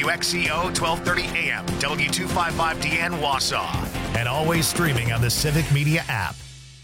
WXCO 1230 AM, W255DN Wausau, and always streaming on the Civic Media app.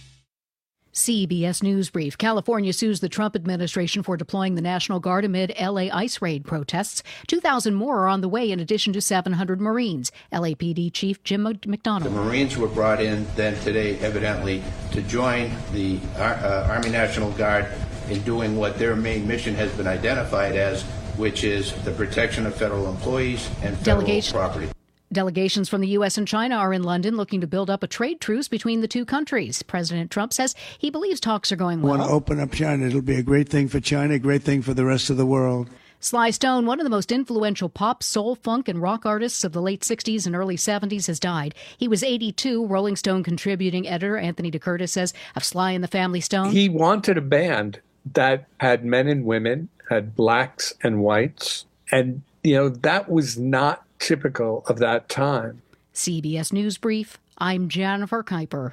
CBS News Brief. California sues the Trump administration for deploying the National Guard amid L.A. ice raid protests. 2,000 more are on the way in addition to 700 Marines. LAPD Chief Jim McDonald. The Marines were brought in then today, evidently, to join the Army National Guard in doing what their main mission has been identified as, which is the protection of federal employees and federal property. Delegations from the U.S. and China are in London looking to build up a trade truce between the two countries. President Trump says he believes talks are going well. We want to open up China. It'll be a great thing for China, a great thing for the rest of the world. Sly Stone, one of the most influential pop, soul, funk, and rock artists of the late 60s and early 70s, has died. He was 82. Rolling Stone contributing editor Anthony DeCurtis says of Sly and the Family Stone. He wanted a band that had men and women, had blacks and whites, and, that was not typical of that time. CBS News Brief. I'm Jennifer Kuiper.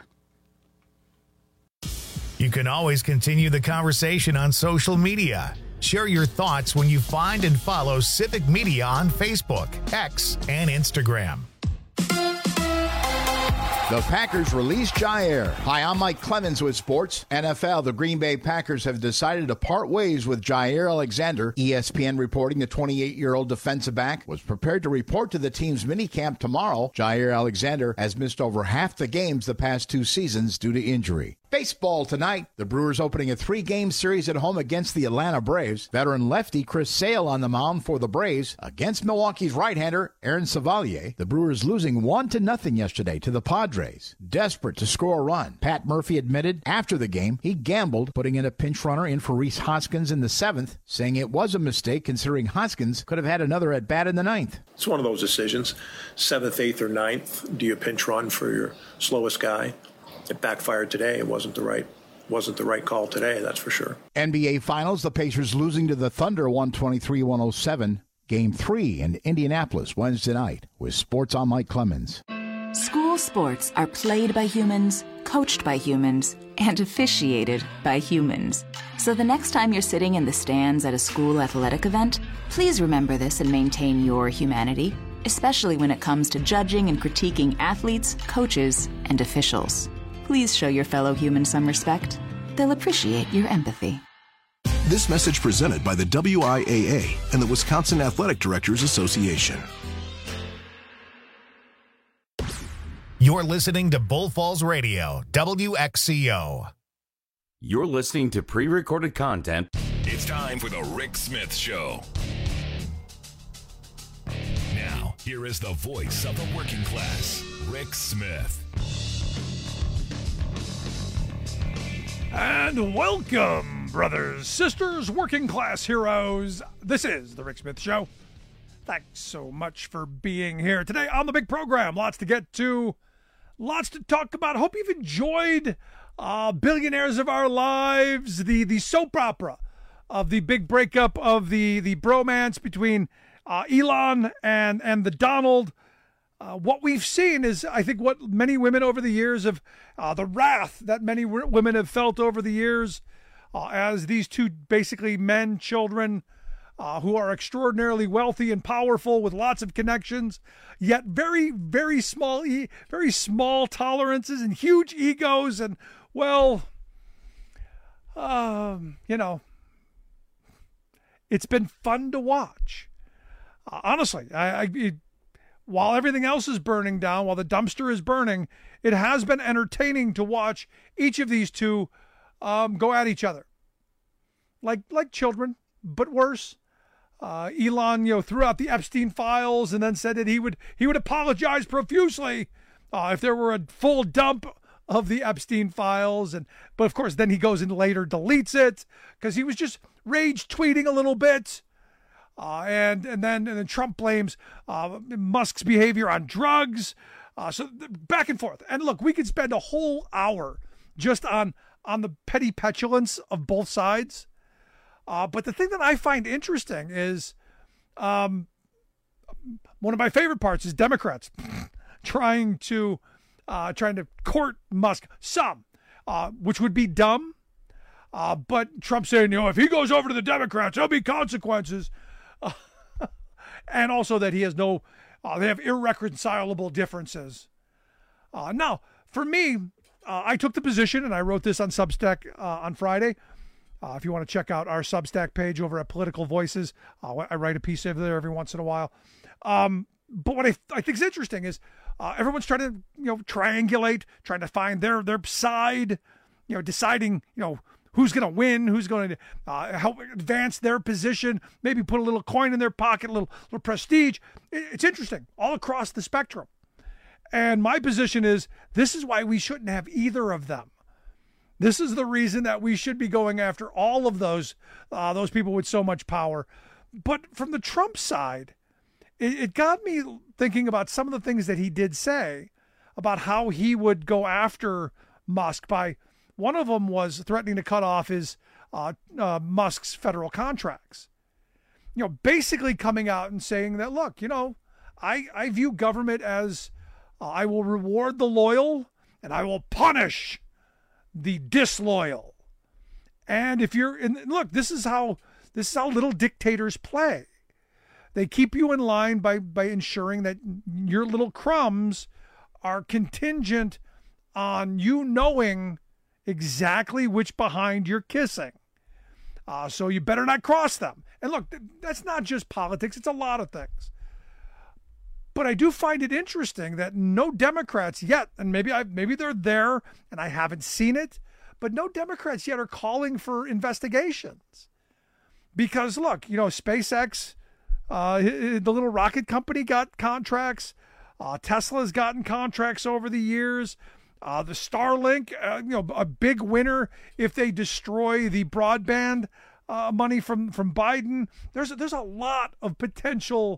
You can always continue the conversation on social media. Share your thoughts when you find and follow Civic Media on Facebook, X, and Instagram. The Packers release Jaire. Hi, I'm Mike Clemens with Sports. NFL, the Green Bay Packers have decided to part ways with Jaire Alexander. ESPN reporting the 28-year-old defensive back was prepared to report to the team's minicamp tomorrow. Jaire Alexander has missed over half the games the past two seasons due to injury. Baseball tonight. The Brewers opening a 3-game series at home against the Atlanta Braves. Veteran lefty Chris Sale on the mound for the Braves against Milwaukee's right-hander Aaron Savalier. The Brewers losing 1-0 yesterday to the Padres. Desperate to score a run. Pat Murphy admitted after the game he gambled, putting in a pinch runner in for Rhys Hoskins in the 7th, saying it was a mistake considering Hoskins could have had another at-bat in the 9th. It's one of those decisions. 7th, 8th, or 9th. Do you pinch run for your slowest guy? It backfired today. It wasn't the right call today, that's for sure. NBA Finals, the Pacers losing to the Thunder 123-107. Game 3 in Indianapolis Wednesday night. With Sports, I'm Mike Clemens. School sports are played by humans, coached by humans, and officiated by humans. So the next time you're sitting in the stands at a school athletic event, please remember this and maintain your humanity, especially when it comes to judging and critiquing athletes, coaches, and officials. Please show your fellow humans some respect. They'll appreciate your empathy. This message presented by the WIAA and the Wisconsin Athletic Directors Association. You're listening to Bull Falls Radio, WXCO. You're listening to pre-recorded content. It's time for the Rick Smith Show. Now, here is the voice of the working class, Rick Smith. And welcome, brothers, sisters, working class heroes. This is the Rick Smith Show. Thanks so much for being here today on the big program. Lots to get to, lots to talk about. Hope you've enjoyed Billionaires of Our Lives, the soap opera of the big breakup of the bromance between Elon and the Donald. What we've seen is, I think, what many women over the years have, the wrath that many women have felt over the years as these two basically men, children, who are extraordinarily wealthy and powerful with lots of connections, yet very, very small tolerances and huge egos. And, well, it's been fun to watch. Honestly, while everything else is burning down, while the dumpster is burning, it has been entertaining to watch each of these two go at each other. Like children, but worse. Elon, threw out the Epstein files and then said that he would apologize profusely if there were a full dump of the Epstein files. But of course, then he goes and later deletes it because he was just rage tweeting a little bit. And then Trump blames Musk's behavior on drugs. So back and forth. And look, we could spend a whole hour just on the petty petulance of both sides. But the thing that I find interesting is one of my favorite parts is Democrats trying to court Musk some, which would be dumb. But Trump saying, if he goes over to the Democrats, there'll be consequences. and also that he has they have irreconcilable differences. Now, for me, I took the position, and I wrote this on Substack on Friday. If you want to check out our Substack page over at Political Voices, I write a piece over there every once in a while. But what I think is interesting is everyone's trying to triangulate, trying to find their side, deciding who's going to win, who's going to help advance their position, maybe put a little coin in their pocket, a little prestige. It's interesting all across the spectrum. And my position is this is why we shouldn't have either of them. This is the reason that we should be going after all of those people with so much power. But from the Trump side, it got me thinking about some of the things that he did say about how he would go after Musk. One of them was threatening to cut off his Musk's federal contracts. Basically coming out and saying that, look, I view government as I will reward the loyal and I will punish the disloyal. And if you're look, this is how little dictators play. They keep you in line by ensuring that your little crumbs are contingent on you knowing exactly which behind you're kissing. So you better not cross them. And look, that's not just politics. It's a lot of things. But I do find it interesting that no Democrats yet, and maybe they're there and I haven't seen it, but no Democrats yet are calling for investigations. Because look, SpaceX, the little rocket company got contracts. Tesla's gotten contracts over the years. The Starlink, a big winner if they destroy the broadband money from Biden. There's a lot of potential.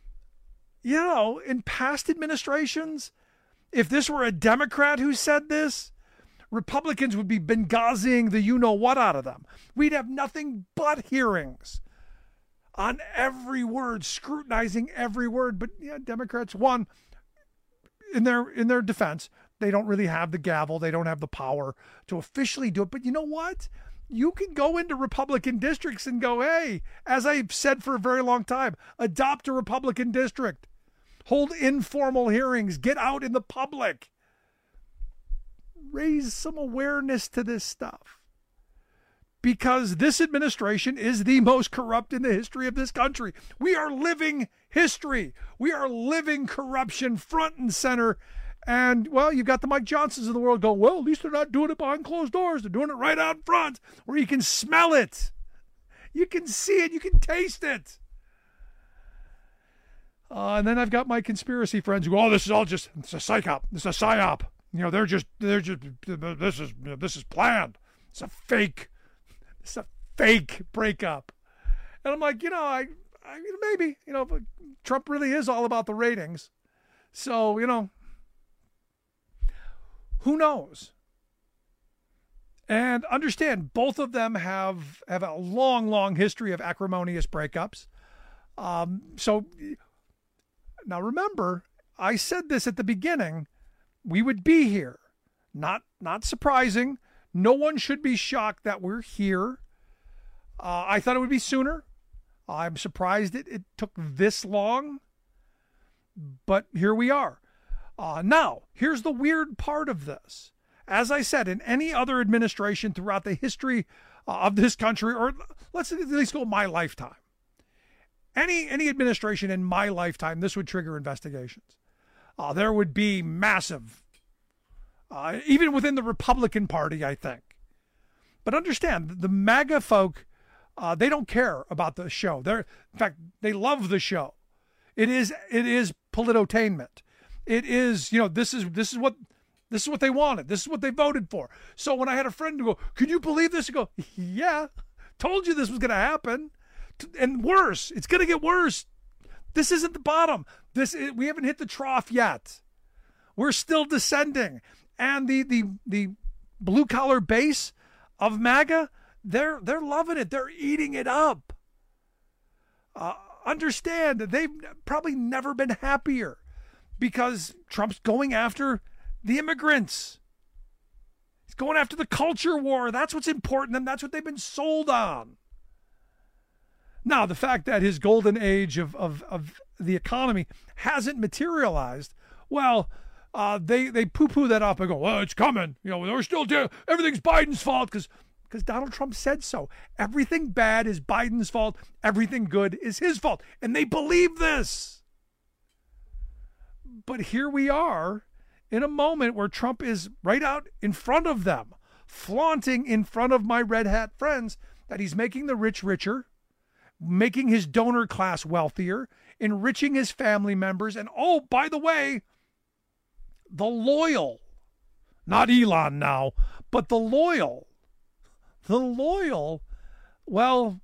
In past administrations, if this were a Democrat who said this, Republicans would be Benghaziing the you-know-what out of them. We'd have nothing but hearings on every word, scrutinizing every word. But Democrats, one, in their defense, they don't really have the gavel. They don't have the power to officially do it. But you know what? You can go into Republican districts and go, hey, as I've said for a very long time, adopt a Republican district. Hold informal hearings. Get out in the public. Raise some awareness to this stuff. Because this administration is the most corrupt in the history of this country. We are living history. We are living corruption front and center. And, well, you've got the Mike Johnsons of the world going, well, at least they're not doing it behind closed doors. They're doing it right out front where you can smell it. You can see it. You can taste it. And then I've got my conspiracy friends who go, oh, this is all just, it's a psyop. This is a psyop. This is planned. It's a fake breakup. And I'm like, maybe, but Trump really is all about the ratings. So, who knows? And understand, both of them have a long, long history of acrimonious breakups. So now remember, I said this at the beginning, we would be here. Not surprising. No one should be shocked that we're here. I thought it would be sooner. I'm surprised it took this long, but here we are. Now, here's the weird part of this. As I said, in any other administration throughout the history of this country, or let's at least go my lifetime, any administration in my lifetime, this would trigger investigations. There would be massive, even within the Republican Party, I think. But understand, the MAGA folk, they don't care about the show. In fact, they love the show. It is politotainment. It is, this is what they wanted. This is what they voted for. So when I had a friend go, can you believe this? I go, yeah, told you this was going to happen. And worse, it's going to get worse. This isn't the bottom. We haven't hit the trough yet. We're still descending. And the blue collar base of MAGA, they're loving it. They're eating it up. Understand, they've probably never been happier because Trump's going after the immigrants. He's going after the culture war. That's what's important, and that's what they've been sold on. Now, the fact that his golden age of the economy hasn't materialized, well, they poo-poo that up and go, well, it's coming. They're still everything's Biden's fault because Donald Trump said so. Everything bad is Biden's fault. Everything good is his fault. And they believe this. But here we are in a moment where Trump is right out in front of them, flaunting in front of my red hat friends that he's making the rich richer, making his donor class wealthier, enriching his family members, and oh, by the way, the loyal, not Elon now, but the loyal, well,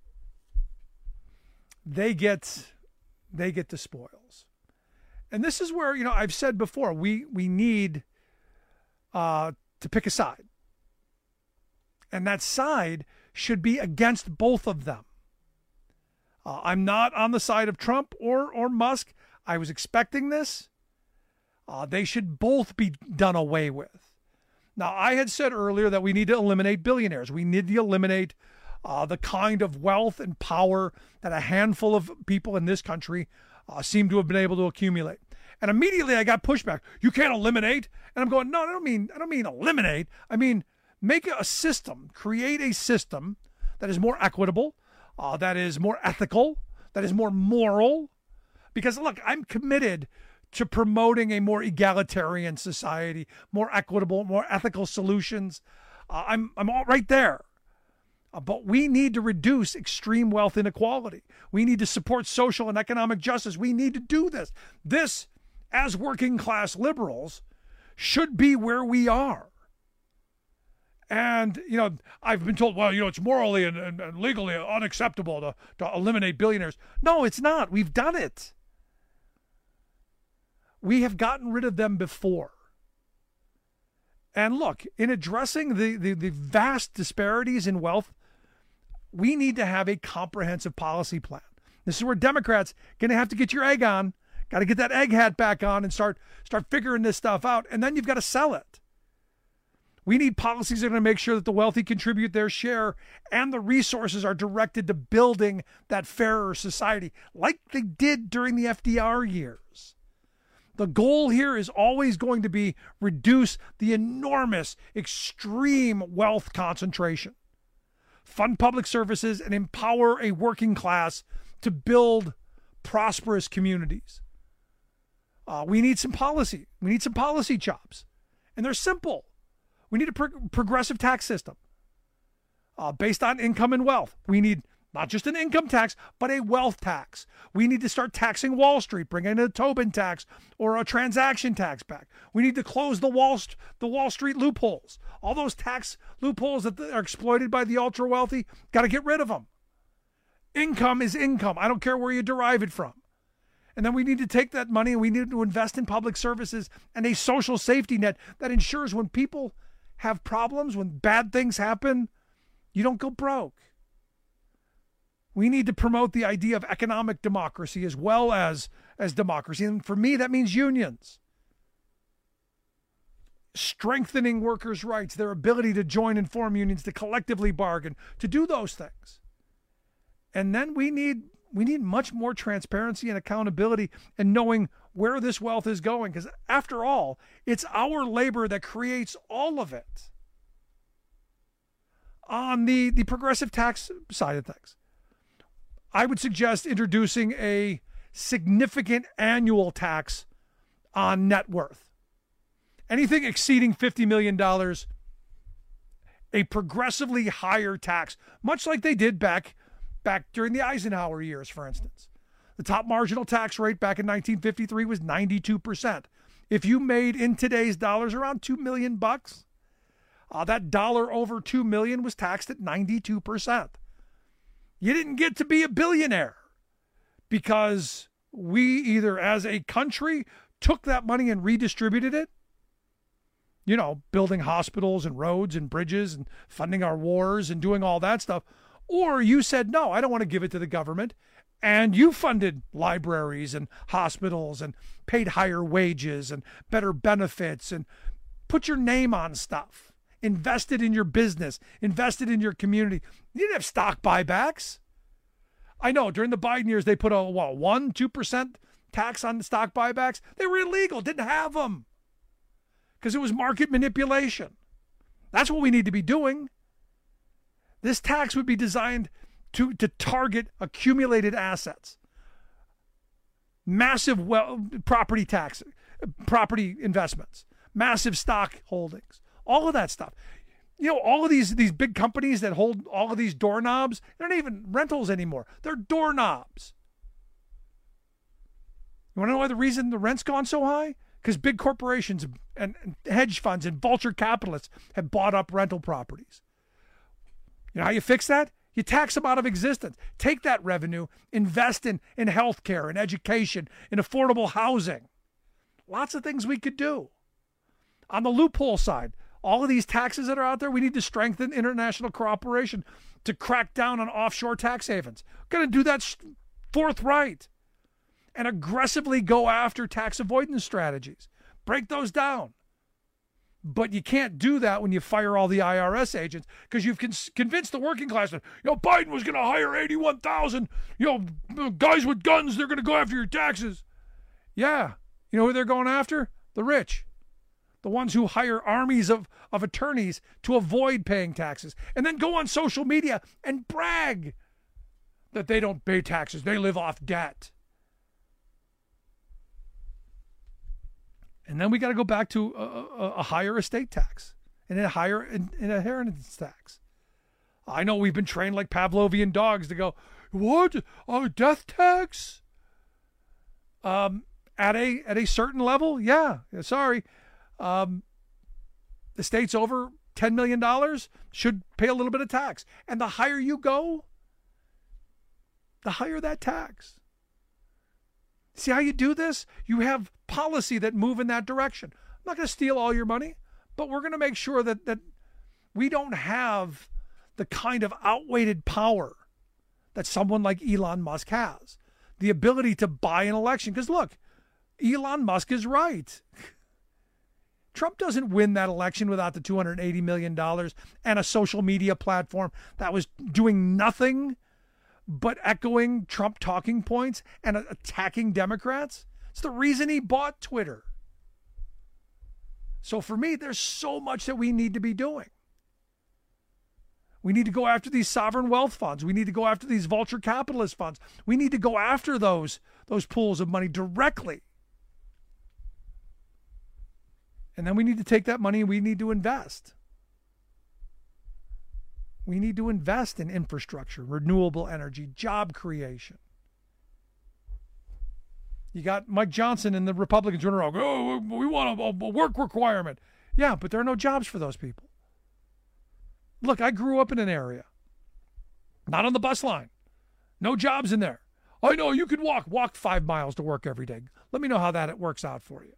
they get the spoils. And this is where, I've said before, we need to pick a side. And that side should be against both of them. I'm not on the side of Trump or Musk. I was expecting this. They should both be done away with. Now, I had said earlier that we need to eliminate billionaires. We need to eliminate the kind of wealth and power that a handful of people in this country seem to have been able to accumulate. And immediately I got pushback. You can't eliminate. And I'm going, no, I don't mean eliminate. I mean, make a system, create a system that is more equitable, that is more ethical, that is more moral. Because look, I'm committed to promoting a more egalitarian society, more equitable, more ethical solutions. I'm all right there. But we need to reduce extreme wealth inequality. We need to support social and economic justice. We need to do this. This, as working class liberals, should be where we are. And, I've been told, well, it's morally and legally unacceptable to eliminate billionaires. No, it's not. We've done it. We have gotten rid of them before. And look, in addressing the vast disparities in wealth, we need to have a comprehensive policy plan. This is where Democrats going to have to get your egg on, got to get that egg hat back on and start figuring this stuff out. And then you've got to sell it. We need policies that are going to make sure that the wealthy contribute their share and the resources are directed to building that fairer society like they did during the FDR years. The goal here is always going to be reduce the enormous, extreme wealth concentration, fund public services, and empower a working class to build prosperous communities. We need some policy. We need some policy chops. And they're simple. We need a progressive tax system based on income and wealth. We need not just an income tax, but a wealth tax. We need to start taxing Wall Street, bring in a Tobin tax or a transaction tax back. We need to close the Wall Street loopholes. All those tax loopholes that are exploited by the ultra wealthy, got to get rid of them. Income is income. I don't care where you derive it from. And then we need to take that money and we need to invest in public services and a social safety net that ensures when people have problems, when bad things happen, you don't go broke. We need to promote the idea of economic democracy as well as democracy. And for me, that means unions. Strengthening workers' rights, their ability to join and form unions, to collectively bargain, to do those things. And then we need much more transparency and accountability and knowing where this wealth is going. Because after all, it's our labor that creates all of it. On the progressive tax side of things, I would suggest introducing a significant annual tax on net worth. Anything exceeding $50 million, a progressively higher tax, much like they did back during the Eisenhower years, for instance. The top marginal tax rate back in 1953 was 92%. If you made in today's dollars around $2 million, that dollar over $2 million was taxed at 92%. You didn't get to be a billionaire because we either as a country took that money and redistributed it, building hospitals and roads and bridges and funding our wars and doing all that stuff, or you said, no, I don't want to give it to the government, and you funded libraries and hospitals and paid higher wages and better benefits and put your name on stuff. Invested in your business, invested in your community. You didn't have stock buybacks. I know during the Biden years, they put a 1-2% tax on stock buybacks. They were illegal, didn't have them because it was market manipulation. That's what we need to be doing. This tax would be designed to target accumulated assets, massive property tax, property investments, massive stock holdings, all of that stuff. You know, all of these big companies that hold all of these doorknobs, they're not even rentals anymore. They're doorknobs. You want to know why the reason the rent's gone so high? Because big corporations and hedge funds and vulture capitalists have bought up rental properties. You know how you fix that? You tax them out of existence. Take that revenue, invest in healthcare, in education, in affordable housing. Lots of things we could do. On the loophole side, all of these taxes that are out there, we need to strengthen international cooperation to crack down on offshore tax havens. We're going to do that forthright and aggressively go after tax avoidance strategies. Break those down. But you can't do that when you fire all the IRS agents because you've convinced the working class that, Biden was going to hire 81,000, guys with guns, they're going to go after your taxes. Yeah. You know who they're going after? The rich. The ones who hire armies of attorneys to avoid paying taxes and then go on social media and brag that they don't pay taxes. They live off debt. And then we got to go back to a higher estate tax and a higher inheritance tax. I know we've been trained like Pavlovian dogs to go, what? A death tax? At a certain level? Yeah. Sorry. Estates over $10 million should pay a little bit of tax. And the higher you go, the higher that tax. See how you do this? You have policy that move in that direction. I'm not going to steal all your money, but we're going to make sure that we don't have the kind of outweighed power that someone like Elon Musk has. The ability to buy an election. Because look, Elon Musk is right. Trump doesn't win that election without the $280 million and a social media platform that was doing nothing but echoing Trump talking points and attacking Democrats. It's the reason he bought Twitter. So for me, there's so much that we need to be doing. We need to go after these sovereign wealth funds. We need to go after these vulture capitalist funds. We need to go after those pools of money directly. And then we need to take that money and we need to invest. We need to invest in infrastructure, renewable energy, job creation. You got Mike Johnson and the Republicans running around, we want a work requirement. Yeah, but there are no jobs for those people. Look, I grew up in an area, not on the bus line. No jobs in there. I know you could walk 5 miles to work every day. Let me know how that works out for you.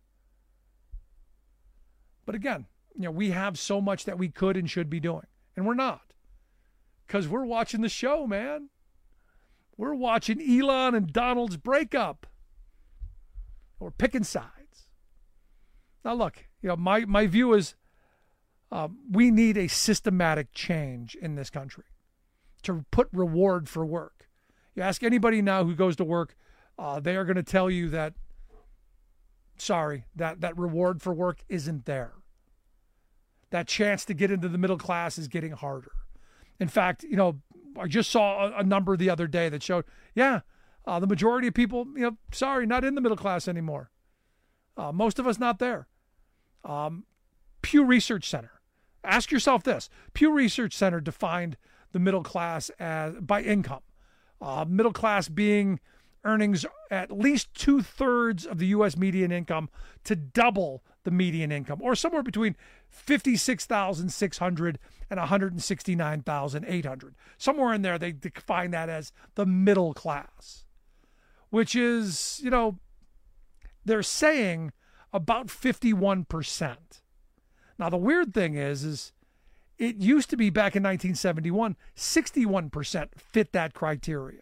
But again, we have so much that we could and should be doing, and we're not. Because we're watching the show, man. We're watching Elon and Donald's breakup. We're picking sides. Now, look, my view is we need a systematic change in this country to put reward for work. You ask anybody now who goes to work, they are going to tell you that, sorry, that reward for work isn't there. That chance to get into the middle class is getting harder. In fact, I just saw a number the other day that showed, the majority of people, not in the middle class anymore. Most of us not there. Pew Research Center. Ask yourself this. Pew Research Center defined the middle class by income. Middle class being earnings at least 2/3 of the U.S. median income to double the median income, or somewhere between $56,600 and $169,800. Somewhere in there, they define that as the middle class, which is, they're saying about 51%. Now, the weird thing is it used to be back in 1971, 61% fit that criteria.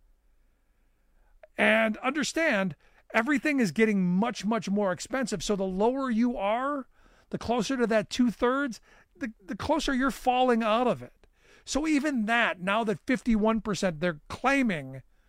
And understand, everything is getting much, much more expensive. So the lower you are, the closer to that 2/3, the closer you're falling out of it. So even that, now that 51%, they're claiming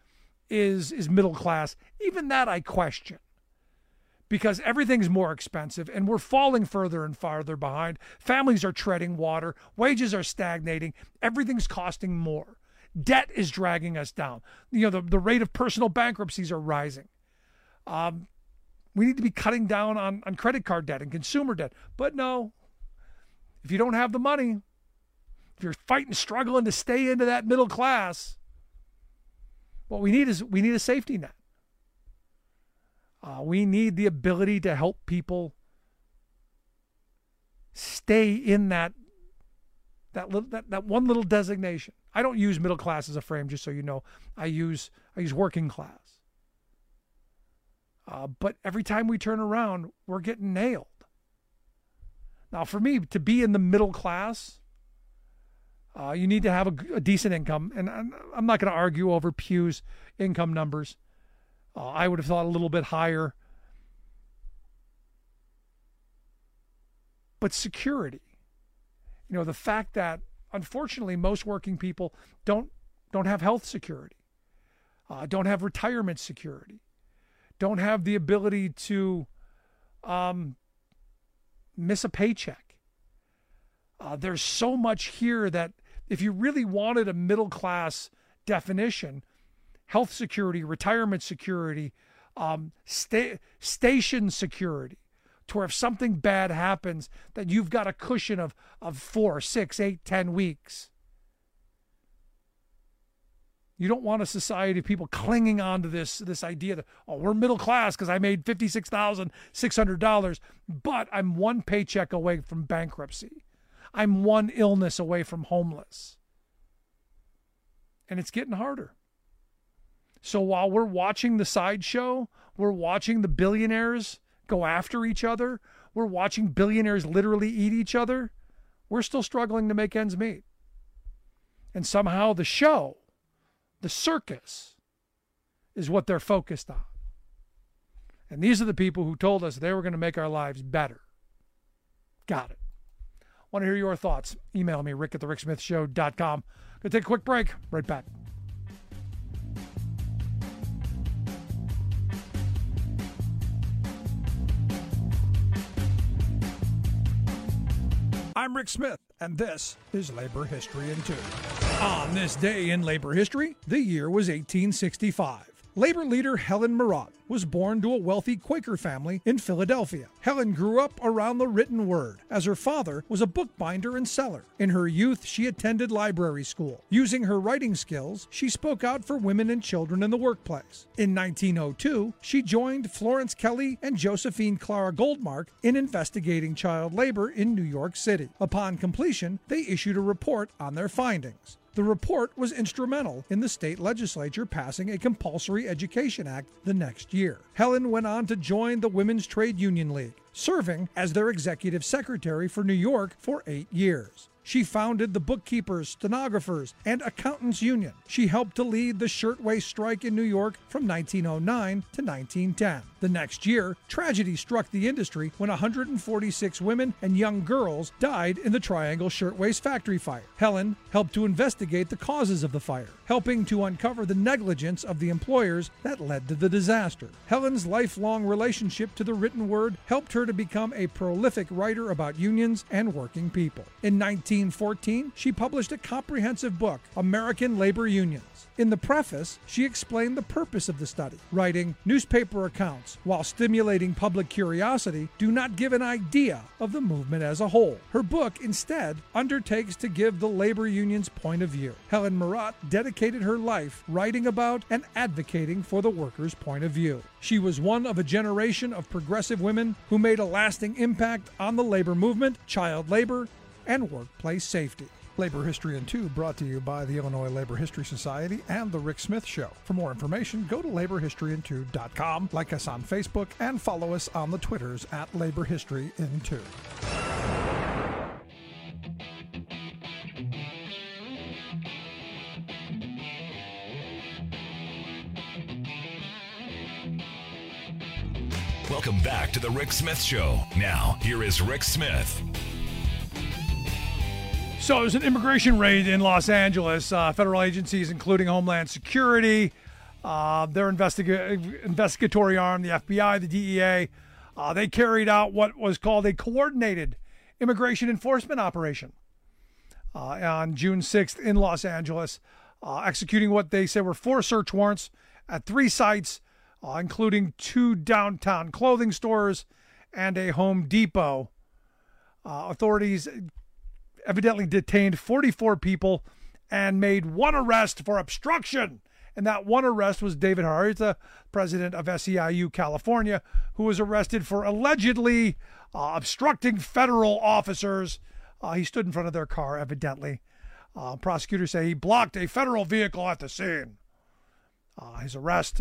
is middle class. Even that I question, because everything's more expensive and we're falling further and farther behind. Families are treading water. Wages are stagnating. Everything's costing more. Debt is dragging us down. The rate of personal bankruptcies are rising. We need to be cutting down on credit card debt and consumer debt. But no, if you don't have the money, if you're struggling to stay into that middle class, what we need is a safety net. We need the ability to help people stay in that one little designation. I don't use middle class as a frame, just so you know. I use working class. But every time we turn around, we're getting nailed. Now, for me, to be in the middle class, you need to have a decent income. And I'm not going to argue over Pew's income numbers. I would have thought a little bit higher. But security. The fact that, unfortunately, most working people don't have health security, don't have retirement security, don't have the ability to miss a paycheck. There's so much here that if you really wanted a middle class definition, health security, retirement security, station security, to where if something bad happens, that you've got a cushion of 4, 6, 8, 10 weeks. You don't want a society of people clinging on to this idea that, we're middle class because I made $56,600, but I'm one paycheck away from bankruptcy. I'm one illness away from homeless. And it's getting harder. So while we're watching the sideshow, we're watching the billionaires go after each other, we're watching billionaires literally eat each other, we're still struggling to make ends meet. And somehow the show, the circus, is what they're focused on. And these are the people who told us they were going to make our lives better. Got it. Want to hear your thoughts? Email me, rick@thericksmithshow.com. Going to take a quick break. Right back. I'm Rick Smith, and this is Labor History in 2. On this day in labor history, the year was 1865. Labor leader Helen Murat was born to a wealthy Quaker family in Philadelphia. Helen grew up around the written word, as her father was a bookbinder and seller. In her youth, she attended library school. Using her writing skills, she spoke out for women and children in the workplace. In 1902, she joined Florence Kelley and Josephine Clara Goldmark in investigating child labor in New York City. Upon completion, they issued a report on their findings. The report was instrumental in the state legislature passing a compulsory education act the next year. Helen went on to join the Women's Trade Union League, serving as their executive secretary for New York for 8 years. She founded the Bookkeepers, Stenographers, and Accountants Union. She helped to lead the shirtwaist strike in New York from 1909 to 1910. The next year, tragedy struck the industry when 146 women and young girls died in the Triangle Shirtwaist Factory fire. Helen helped to investigate the causes of the fire, helping to uncover the negligence of the employers that led to the disaster. Helen's lifelong relationship to the written word helped her to become a prolific writer about unions and working people. In 1914, she published a comprehensive book, American Labor Unions. In the preface, she explained the purpose of the study, writing, "Newspaper accounts, while stimulating public curiosity, do not give an idea of the movement as a whole." Her book, instead, undertakes to give the labor union's point of view. Helen Murat dedicated her life writing about and advocating for the workers' point of view. She was one of a generation of progressive women who made a lasting impact on the labor movement, child labor, and workplace safety. Labor History in 2 brought to you by the Illinois Labor History Society and The Rick Smith Show. For more information, go to laborhistoryin2.com, like us on Facebook, and follow us on the Twitters at Labor History in 2. Welcome back to The Rick Smith Show. Now, here is Rick Smith. So there's an immigration raid in Los Angeles. Federal agencies, including Homeland Security, Their investigatory arm, the FBI, the DEA, they carried out what was called a coordinated immigration enforcement operation on June 6th in Los Angeles, executing what they said were 4 search warrants at 3 sites, including 2 downtown clothing stores and a Home Depot. Authorities evidently detained 44 people and made 1 arrest for obstruction. And that 1 arrest was David Harari, the president of SEIU California, who was arrested for allegedly obstructing federal officers. He stood in front of their car, evidently. Prosecutors say he blocked a federal vehicle at the scene. His arrest,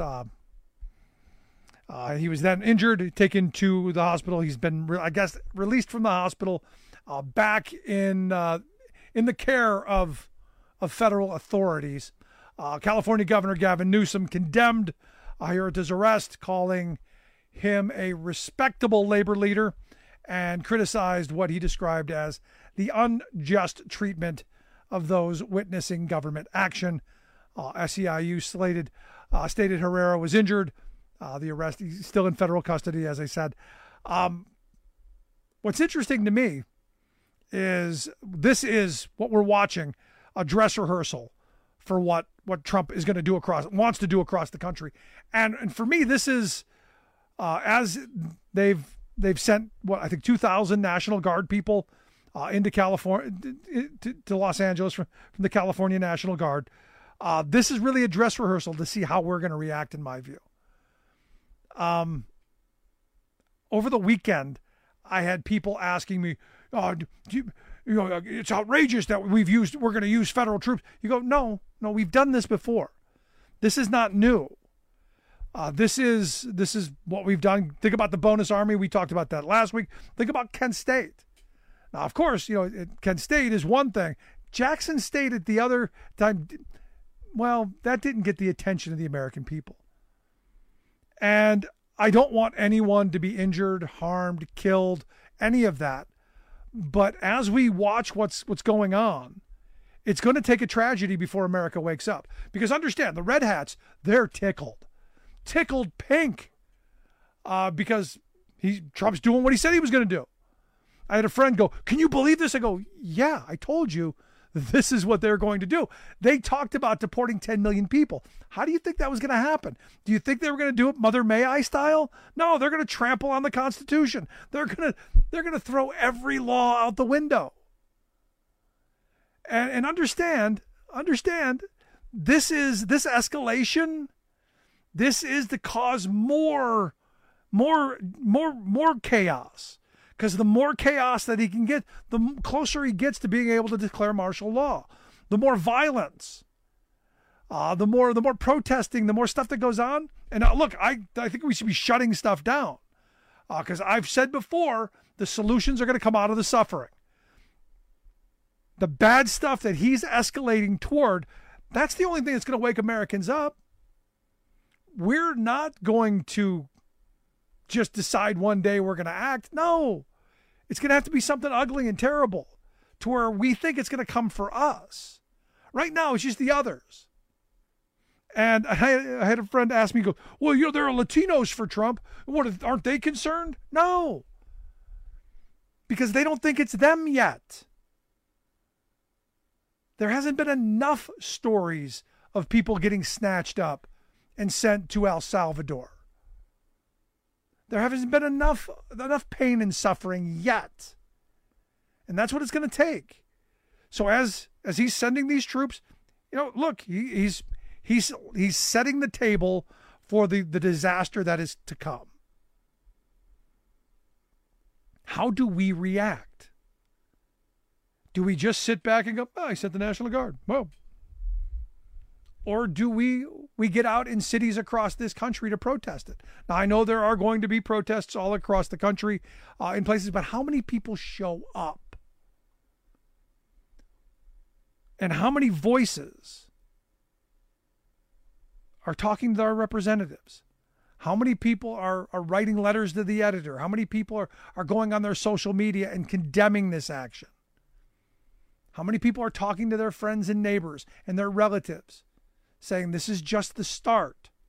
he was then injured, taken to the hospital. He's been, released from the hospital, back in the care of federal authorities. California Governor Gavin Newsom condemned Huerta's arrest, calling him a respectable labor leader, and criticized what he described as the unjust treatment of those witnessing government action. SEIU stated Herrera was injured. The arrest, he's still in federal custody, as I said. What's interesting to me is this is what we're watching, a dress rehearsal for what Trump is going to do wants to do across the country. And for me, this is, as they've sent, 2,000 National Guard people into California, to Los Angeles from the California National Guard. This is really a dress rehearsal to see how we're going to react, in my view. Over the weekend, I had people asking me, it's outrageous that we're going to use federal troops. You go, no, we've done this before. This is not new. This is what we've done. Think about the bonus army. We talked about that last week. Think about Kent State. Now, of course, Kent State is one thing. Jackson State at the other time, well, that didn't get the attention of the American people. And I don't want anyone to be injured, harmed, killed, any of that. But as we watch what's going on, it's going to take a tragedy before America wakes up. Because understand, the Red Hats, they're tickled pink, because Trump's doing what he said he was going to do. I had a friend go, "Can you believe this?" I go, "Yeah, I told you this is what they're going to do." They talked about deporting 10 million people. How do you think that was going to happen? Do you think they were going to do it Mother May I style? No, they're going to trample on the Constitution. They're going to throw every law out the window. And understand, this escalation, this is to cause more chaos. Because the more chaos that he can get, the closer he gets to being able to declare martial law. The more violence, the more protesting, the more stuff that goes on. And look, I think we should be shutting stuff down. Because I've said before, the solutions are going to come out of the suffering. The bad stuff that he's escalating toward, that's the only thing that's going to wake Americans up. We're not going to just decide one day we're going to act. No, it's going to have to be something ugly and terrible to where we think it's going to come for us. Right now, it's just the others. And I had a friend ask me, go, "Well, there are Latinos for Trump. What, aren't they concerned?" No, because they don't think it's them yet. There hasn't been enough stories of people getting snatched up and sent to El Salvador. There hasn't been enough pain and suffering yet. And that's what it's going to take. So as he's sending these troops, look, he's setting the table for the disaster that is to come. How do we react? Do we just sit back and go, "Oh, I sent the National Guard"? Well, or do we get out in cities across this country to protest it? Now, I know there are going to be protests all across the country in places, but how many people show up? And how many voices are talking to our representatives? How many people are writing letters to the editor? How many people are going on their social media and condemning this action? How many people are talking to their friends and neighbors and their relatives, saying this is just the start?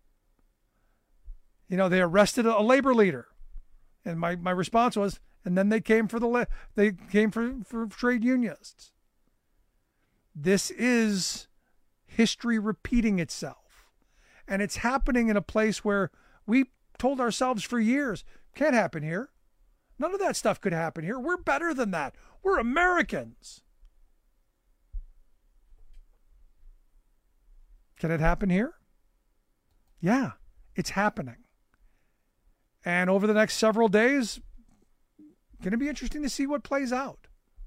They arrested a labor leader. And my response was, and then they came for for trade unionists. This is history repeating itself. And it's happening in a place where we told ourselves for years, can't happen here. None of that stuff could happen here. We're better than that. We're Americans. Can it happen here? Yeah, it's happening. And over the next several days, going to be interesting to see what plays out.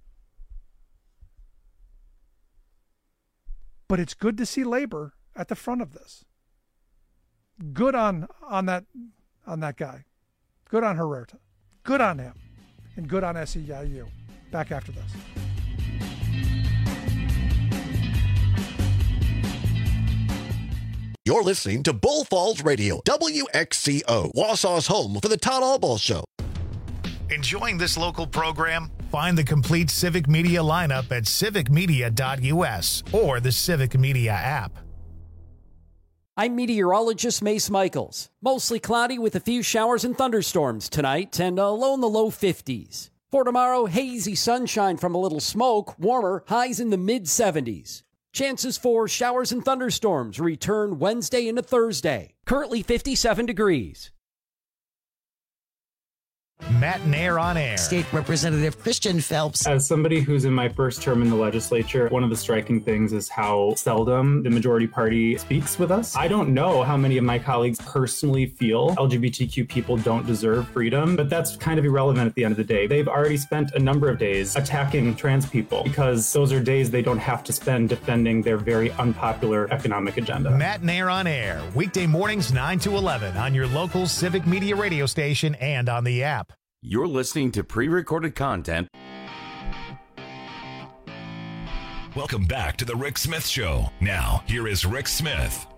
But it's good to see labor at the front of this. Good on that guy. Good on Huerta. Good on him. And good on SEIU. Back after this. You're listening to Bull Falls Radio, WXCO, Wausau's home for the Todd Albaugh Show. Enjoying this local program? Find the complete Civic Media lineup at civicmedia.us or the Civic Media app. I'm meteorologist Mace Michaels. Mostly cloudy with a few showers and thunderstorms tonight and a low in the low 50s. For tomorrow, hazy sunshine from a little smoke, warmer, highs in the mid-70s. Chances for showers and thunderstorms return Wednesday into Thursday. Currently 57 degrees. Matt Nair on air. State Representative Christian Phelps. As somebody who's in my first term in the legislature, one of the striking things is how seldom the majority party speaks with us. I don't know how many of my colleagues personally feel LGBTQ people don't deserve freedom, but that's kind of irrelevant at the end of the day. They've already spent a number of days attacking trans people because those are days they don't have to spend defending their very unpopular economic agenda. Matt Nair on air, weekday mornings 9 to 11 on your local Civic Media radio station and on the app. You're listening to pre-recorded content. Welcome back to the Rick Smith Show. Now, here is Rick Smith.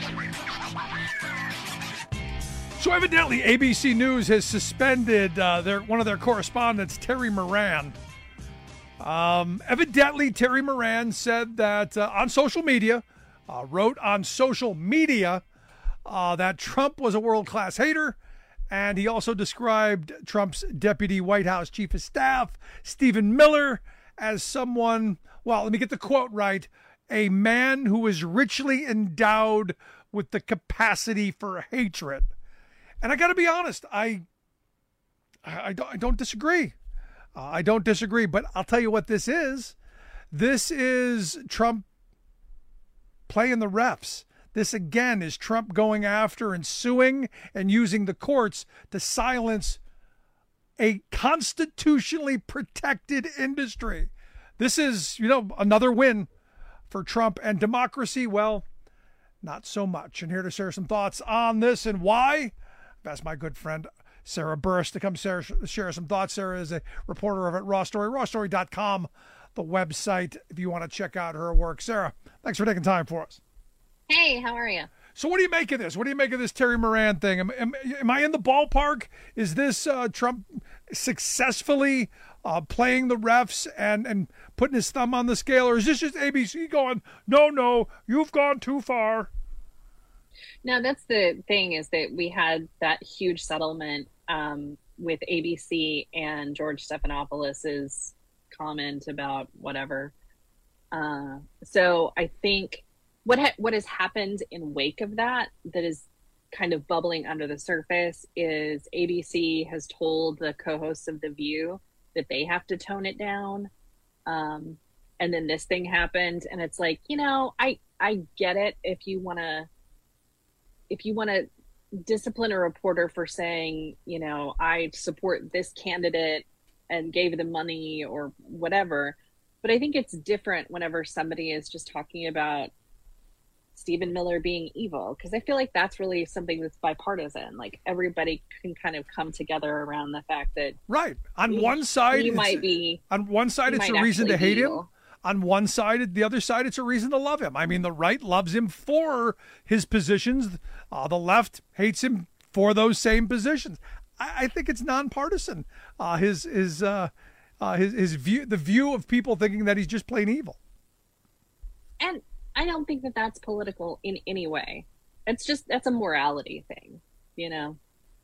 So evidently, ABC News has suspended one of their correspondents, Terry Moran. Evidently, Terry Moran said that on social media, wrote on social media that Trump was a world-class hater. And he also described Trump's deputy White House chief of staff, Stephen Miller, as someone, well, let me get the quote right, a man who is richly endowed with the capacity for hatred. And I got to be honest, I don't disagree. I don't disagree, but I'll tell you what this is. This is Trump playing the refs. This, again, is Trump going after and suing and using the courts to silence a constitutionally protected industry. This is, another win for Trump. And democracy, well, not so much. And here to share some thoughts on this and why, I've asked my good friend Sarah Burris to come share some thoughts. Sarah is a reporter over at Raw Story, rawstory.com, the website, if you want to check out her work. Sarah, thanks for taking time for us. Hey, how are you? So what do you make of this? What do you make of this Terry Moran thing? Am I in the ballpark? Is this Trump successfully playing the refs and putting his thumb on the scale? Or is this just ABC going, no, you've gone too far? No, that's the thing, is that we had that huge settlement with ABC and George Stephanopoulos' comment about whatever. So I think what has happened in wake of that is kind of bubbling under the surface is ABC has told the co-hosts of The View that they have to tone it down. And then this thing happened, and it's like, I get it if you want to discipline a reporter for saying, I support this candidate and gave them money or whatever. But I think it's different whenever somebody is just talking about Stephen Miller being evil, because I feel like that's really something that's bipartisan. Like, everybody can kind of come together around the fact that on one side it's a reason to hate him. On one side, the other side, it's a reason to love him. I mean, the right loves him for his positions. The left hates him for those same positions. I think it's nonpartisan. His view, the view of people thinking that he's just plain evil. And I don't think that that's political in any way. That's a morality thing,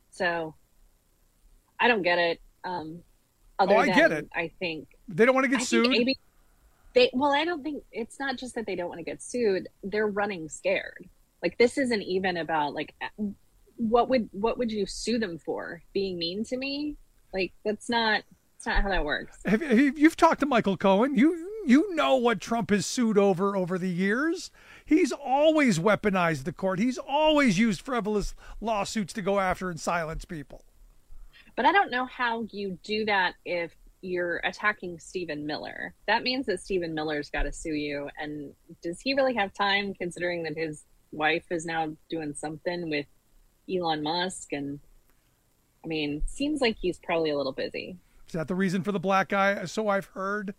So I don't get it. I get it. I think they don't want to get sued. I don't think it's not just that they don't want to get sued. They're running scared. Like, this isn't even about like, what would you sue them for? Being mean to me? Like, it's not how that works. You've talked to Michael Cohen. You know what Trump has sued over the years. He's always weaponized the court. He's always used frivolous lawsuits to go after and silence people. But I don't know how you do that if you're attacking Stephen Miller. That means that Stephen Miller's got to sue you. And does he really have time, considering that his wife is now doing something with Elon Musk? And I mean, seems like he's probably a little busy. Is that the reason for the black eye? So I've heard.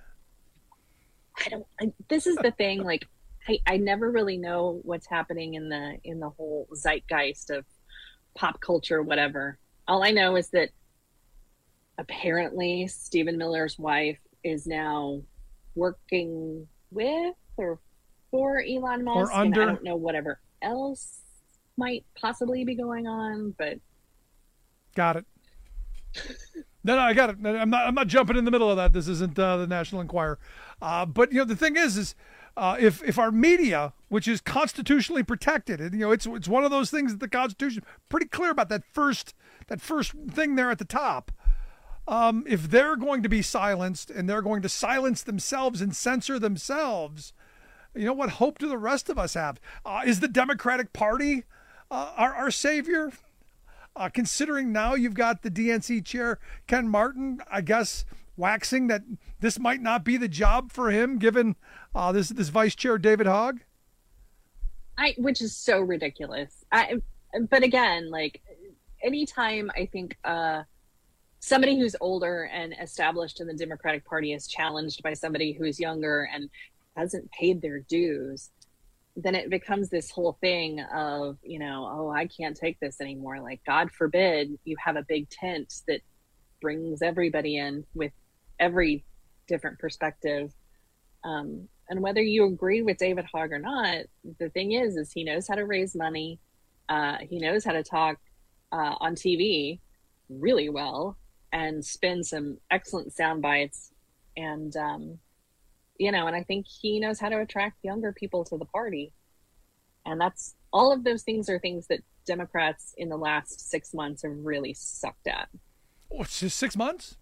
This is the thing. Like, I never really know what's happening in the whole zeitgeist of pop culture, whatever. All I know is that apparently Stephen Miller's wife is now working with or for Elon Musk. Or under. And I don't know whatever else might possibly be going on, but. Got it. No, I got it. I'm not jumping in the middle of that. This isn't the National Enquirer. But the thing is if our media, which is constitutionally protected, and it's one of those things that the Constitution pretty clear about, that first thing there at the top. If they're going to be silenced and they're going to silence themselves and censor themselves, what hope do the rest of us have? Is the Democratic Party our savior? Considering now you've got the DNC chair, Ken Martin, I guess, waxing that this might not be the job for him, given this vice chair, David Hogg? Which is so ridiculous. But again, like, anytime I think somebody who's older and established in the Democratic Party is challenged by somebody who's younger and hasn't paid their dues, then it becomes this whole thing of, I can't take this anymore. Like, God forbid you have a big tent that brings everybody in with every different perspective. And whether you agree with David Hogg or not, the thing is he knows how to raise money. He knows how to talk on TV really well and spin some excellent sound bites. And, and I think he knows how to attract younger people to the party. And that's all of those things are things that Democrats in the last 6 months have really sucked at. Oh, it's just 6 months?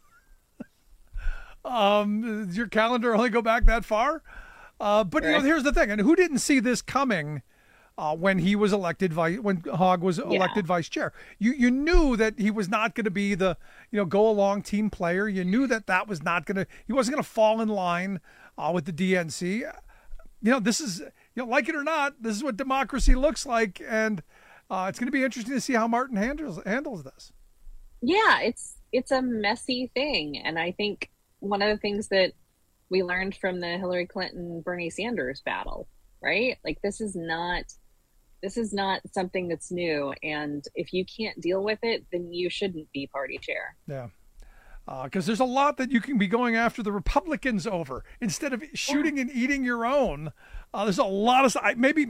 Does your calendar only go back that far? But right. Here's the thing. And who didn't see this coming when he was elected, when Hogg was elected vice chair? You knew that he was not going to be the, go along team player. You knew that was not going to, he wasn't going to fall in line with the DNC. This is, like it or not, this is what democracy looks like. And it's going to be interesting to see how Martin handles this. Yeah, it's a messy thing. And I think one of the things that we learned from the Hillary Clinton, Bernie Sanders battle, right? Like, this is not something that's new. And if you can't deal with it, then you shouldn't be party chair. Yeah. Because there's a lot that you can be going after the Republicans over instead of shooting and eating your own. There's a lot of maybe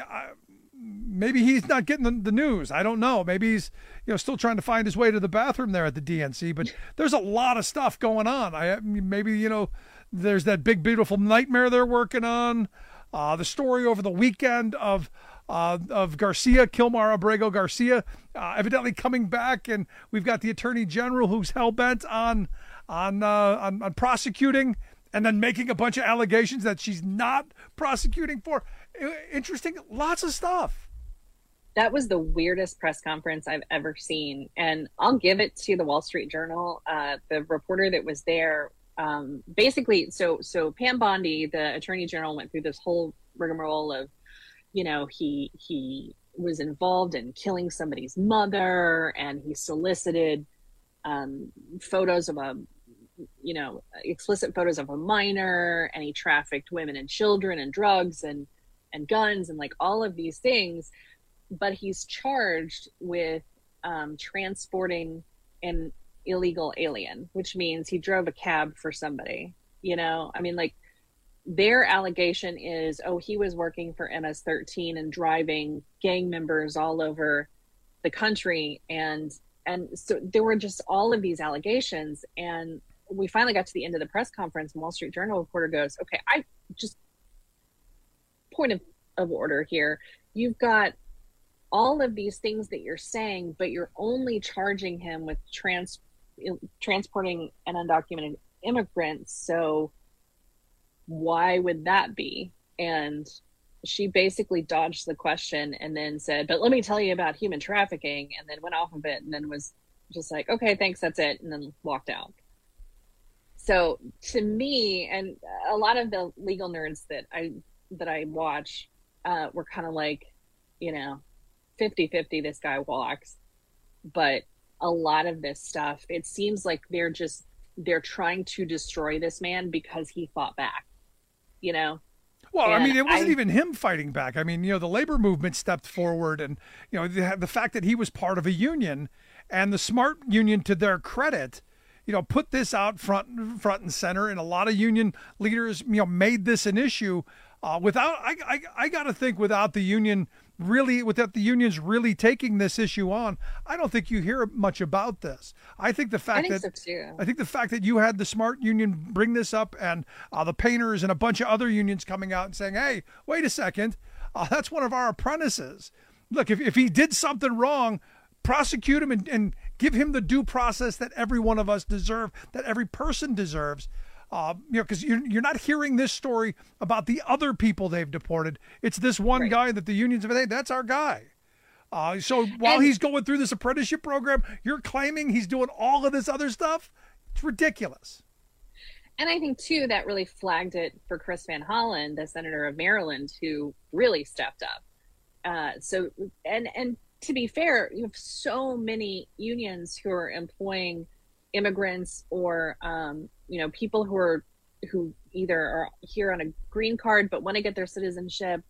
he's not getting the news. I don't know. Maybe he's still trying to find his way to the bathroom there at the DNC. But there's a lot of stuff going on. There's that big beautiful nightmare they're working on. The story over the weekend of Garcia, Kilmar Abrego Garcia, evidently coming back, and we've got the Attorney General who's hell-bent on prosecuting and then making a bunch of allegations that she's not prosecuting for. Interesting, lots of stuff. That was the weirdest press conference I've ever seen, and I'll give it to the Wall Street Journal. The reporter that was there, basically, so Pam Bondi, the Attorney General, went through this whole rigmarole of, he was involved in killing somebody's mother, and he solicited photos of explicit photos of a minor, and he trafficked women and children and drugs and guns and like all of these things. But he's charged with transporting an illegal alien, which means he drove a cab for somebody. Their allegation is, he was working for MS-13 and driving gang members all over the country. And so there were just all of these allegations. And we finally got to the end of the press conference, and Wall Street Journal reporter goes, okay, I just point of order here. You've got all of these things that you're saying, but you're only charging him with transporting an undocumented immigrant. So why would that be? And she basically dodged the question and then said, but let me tell you about human trafficking, and then went off of it and then was just like, okay, thanks, that's it, and then walked out. So to me, and a lot of the legal nerds that I watch were kind of like, 50-50 this guy walks. But a lot of this stuff, it seems like they're trying to destroy this man because he fought back, Well, and I mean, it wasn't even him fighting back. I mean, the labor movement stepped forward, and, the fact that he was part of a union, and the SMART union, to their credit, put this out front and center, and a lot of union leaders, made this an issue without the unions really taking this issue on. I don't think you hear much about this. I think the fact that you had the SMART union bring this up, and the painters and a bunch of other unions coming out and saying, hey, wait a second, that's one of our apprentices. Look, if he did something wrong, prosecute him and give him the due process that every one of us deserve, that every person deserves. Because you're not hearing this story about the other people they've deported. It's this one guy that the unions have. Hey, that's our guy. So while he's going through this apprenticeship program, you're claiming he's doing all of this other stuff? It's ridiculous. And I think, too, that really flagged it for Chris Van Hollen, the senator of Maryland, who really stepped up. And to be fair, you have so many unions who are employing immigrants or people who either are here on a green card but want to get their citizenship.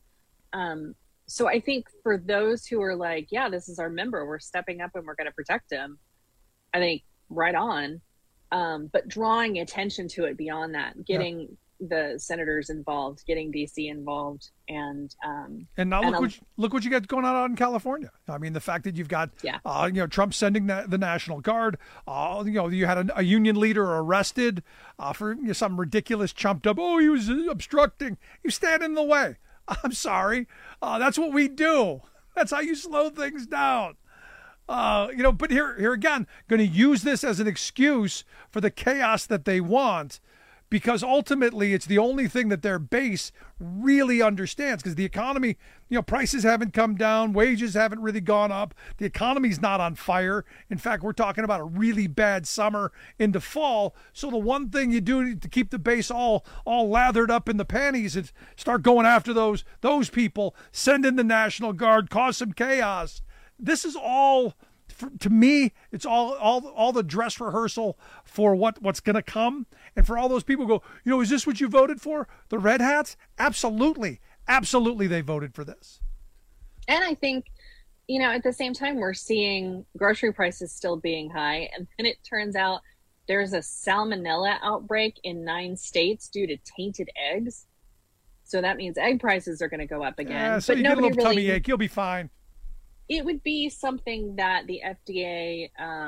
So I think for those who are like, yeah, this is our member, we're stepping up and we're going to protect him, I think right on. But drawing attention to it beyond that, getting the senators involved, getting DC involved, and now look what you got going on out in California. I mean, the fact that you've got Trump sending the National Guard. You had a union leader arrested for some ridiculous chumped up. Oh, he was obstructing. You stand in the way. I'm sorry. That's what we do. That's how you slow things down. But here again, going to use this as an excuse for the chaos that they want, because ultimately it's the only thing that their base really understands, because the economy, prices haven't come down, wages haven't really gone up, the economy's not on fire. In fact, we're talking about a really bad summer into fall. So the one thing you do to keep the base all lathered up in the panties is start going after those people, send in the National Guard, cause some chaos. This is all, to me, it's all the dress rehearsal for what's going to come. And for all those people who go, is this what you voted for? The red hats? Absolutely. Absolutely, they voted for this. And I think, at the same time, we're seeing grocery prices still being high. And then it turns out there's a salmonella outbreak in 9 states due to tainted eggs. So that means egg prices are going to go up again. Yeah, so you get a little tummy ache, you'll be fine. It would be something that the FDA,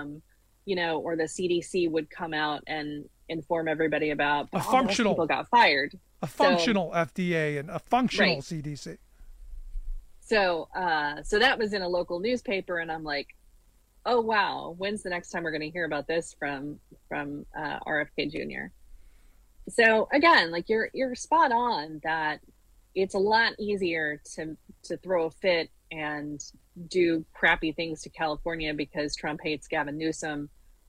or the CDC would come out and inform everybody about. A functional people got fired. A functional FDA and a functional CDC. So that was in a local newspaper, and I'm like, oh wow, when's the next time we're going to hear about this from RFK Jr.? So again, like you're spot on that it's a lot easier to throw a fit and do crappy things to California because Trump hates Gavin Newsom,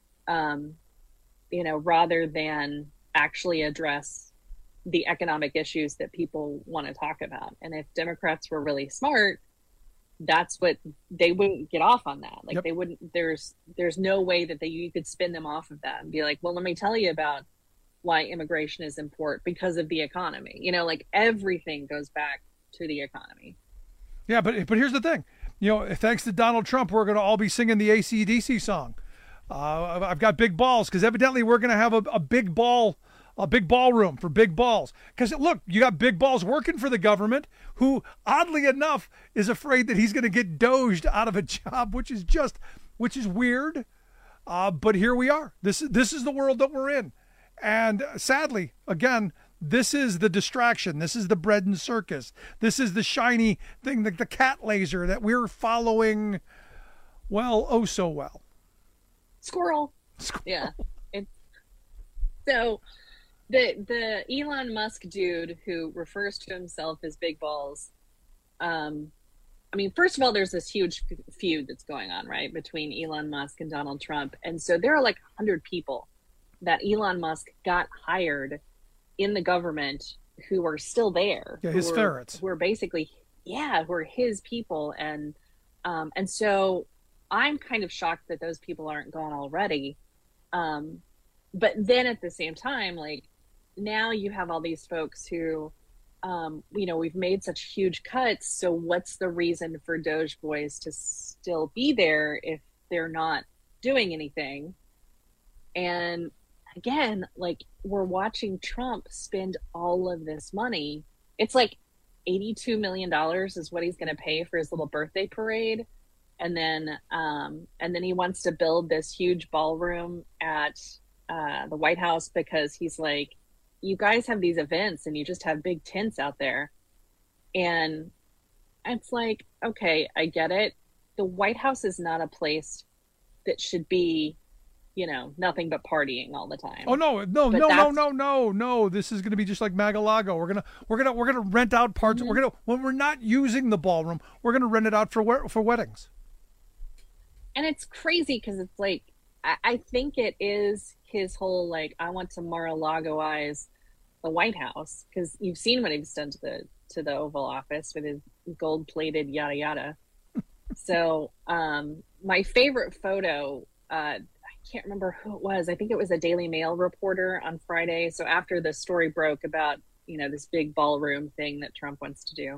rather than actually address the economic issues that people want to talk about. And if Democrats were really smart, that's what they wouldn't get off on that. Like they wouldn't, there's no way that you could spin them off of that and be like, well, let me tell you about why immigration is important because of the economy. Everything goes back to the economy. Yeah, but here's the thing. Thanks to Donald Trump, we're going to all be singing the AC/DC song. I've got big balls, because evidently we're going to have a big ball a big ballroom for big balls. Because, look, you got big balls working for the government who, oddly enough, is afraid that he's going to get doged out of a job, which is weird. But here we are. This is the world that we're in. And sadly, again, this is the distraction. This is the bread and circus. This is the shiny thing, the cat laser that we're following, well, oh so well. Squirrel. Yeah. So the Elon Musk dude who refers to himself as big balls, I mean, first of all, there's this huge feud that's going on, right, between Elon Musk and Donald Trump. And so there are like 100 people that Elon Musk got hired in the government who are still there. Yeah, his ferrets. Who are basically, who are his people. And so I'm kind of shocked that those people aren't gone already. But then at the same time, like, now you have all these folks who, we've made such huge cuts. So what's the reason for Doge Boys to still be there if they're not doing anything? And again, like, we're watching Trump spend all of this money. It's like $82 million is what he's going to pay for his little birthday parade. And then he wants to build this huge ballroom at the White House because he's like, you guys have these events and you just have big tents out there. And it's like, okay, I get it. The White House is not a place that should be, nothing but partying all the time. Oh no. This is going to be just like Mar-a-Lago. We're going to rent out parts. Mm-hmm. When we're not using the ballroom, we're going to rent it out for weddings. And it's crazy because it's like, I think it is his whole, like, I want to Mar-a-Lagoize the White House, because you've seen what he's done to the Oval Office with his gold-plated yada yada. So my favorite photo, I can't remember who it was. I think it was a Daily Mail reporter on Friday. So after the story broke about, this big ballroom thing that Trump wants to do,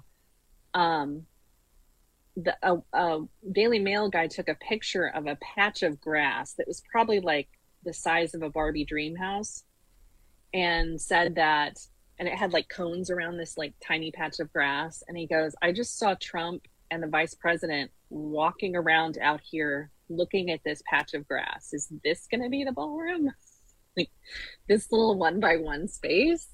the Daily Mail guy took a picture of a patch of grass that was probably like the size of a Barbie dream house, and said that, and it had like cones around this like tiny patch of grass. And he goes, I just saw Trump and the vice president walking around out here looking at this patch of grass. Is this going to be the ballroom? Like, this little 1x1 space.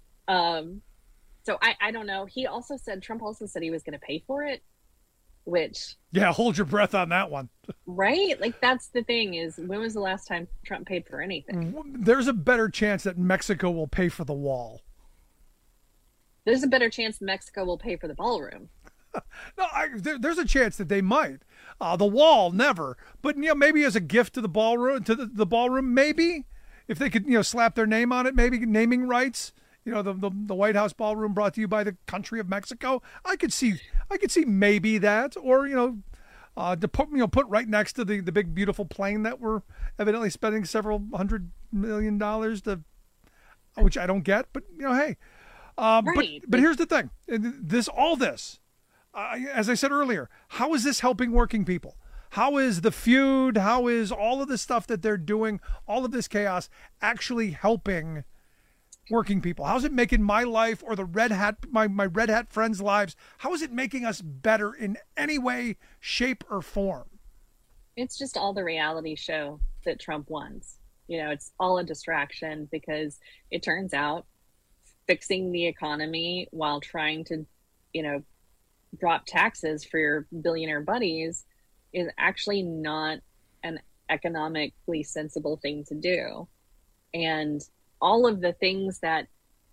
So I don't know. Trump also said he was going to pay for it. Which, yeah, hold your breath on that one. Right? Like, that's the thing, is when was the last time Trump paid for anything? There's a better chance that Mexico will pay for the wall. There's a better chance Mexico will pay for the ballroom. No, there's a chance that they might. The wall, never. But, maybe as a gift to the ballroom, the ballroom, maybe. If they could, slap their name on it, maybe naming rights. The White House ballroom brought to you by the country of Mexico. I could see maybe that, or to put right next to the big beautiful plane that we're evidently spending several $100 million to, which I don't get, but hey, right. But here's the thing: all this, as I said earlier, how is this helping working people? How is the feud? How is all of the stuff that they're doing, all of this chaos, actually helping working people? How's it making my life or the red hat, my red hat friends' lives? How is it making us better in any way, shape, or form? It's just all the reality show that Trump wants. It's all a distraction, because it turns out fixing the economy while trying to, drop taxes for your billionaire buddies is actually not an economically sensible thing to do. And all of the things that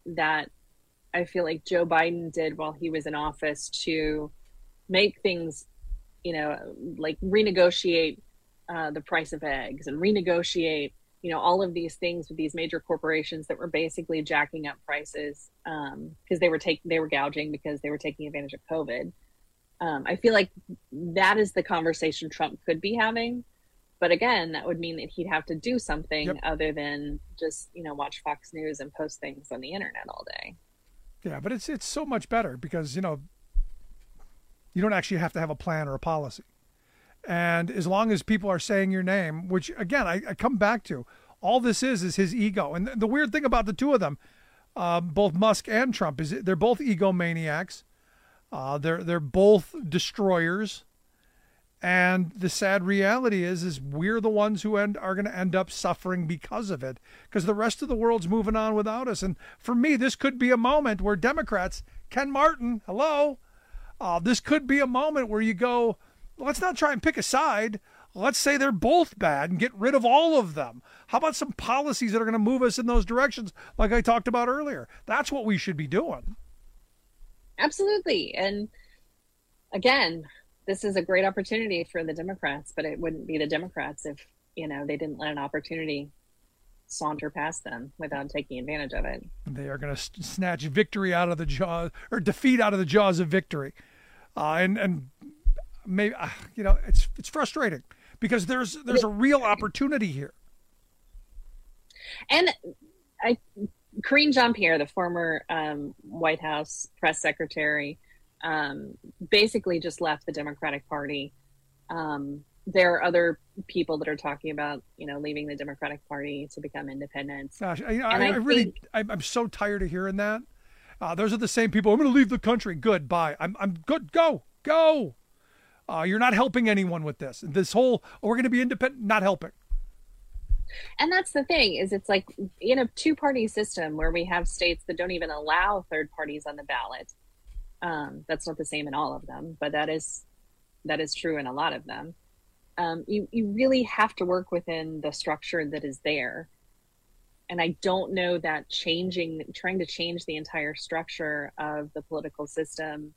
I feel like Joe Biden did while he was in office to make things, like renegotiate the price of eggs and renegotiate, all of these things with these major corporations that were basically jacking up prices because they were gouging because they were taking advantage of COVID. I feel like that is the conversation Trump could be having. But again, that would mean that he'd have to do something other than just, watch Fox News and post things on the internet all day. Yeah, but it's so much better because, you don't actually have to have a plan or a policy. And as long as people are saying your name, which, again, I come back to, All this is his ego. And the weird thing about the two of them, both Musk and Trump, is they're both egomaniacs. They're both destroyers. And the sad reality is we're the ones who are going to end up suffering because of it, because the rest of the world's moving on without us. And for me, this could be a moment where Democrats, Ken Martin, hello, this could be a moment where you go, let's not try and pick a side. Let's say they're both bad and get rid of all of them. How about some policies that are going to move us in those directions, like I talked about earlier? That's what we should be doing. Absolutely. And again, this is a great opportunity for the Democrats, but it wouldn't be the Democrats if, they didn't let an opportunity saunter past them without taking advantage of it. They are going to snatch victory out of the jaws, or defeat out of the jaws of victory. And maybe, it's frustrating because there's a real opportunity here. And Karine Jean-Pierre, the former White House press secretary, basically just left the Democratic Party. There are other people that are talking about, leaving the Democratic Party to become independent. Gosh, I'm so tired of hearing that. Those are the same people. I'm going to leave the country. Good, bye. I'm good. Go. You're not helping anyone with this. This whole, we're going to be independent, not helping. And that's the thing, is it's like in a two-party system where we have states that don't even allow third parties on the ballot. That's not the same in all of them, but that is true in a lot of them. You really have to work within the structure that is there. And I don't know that trying to change the entire structure of the political system,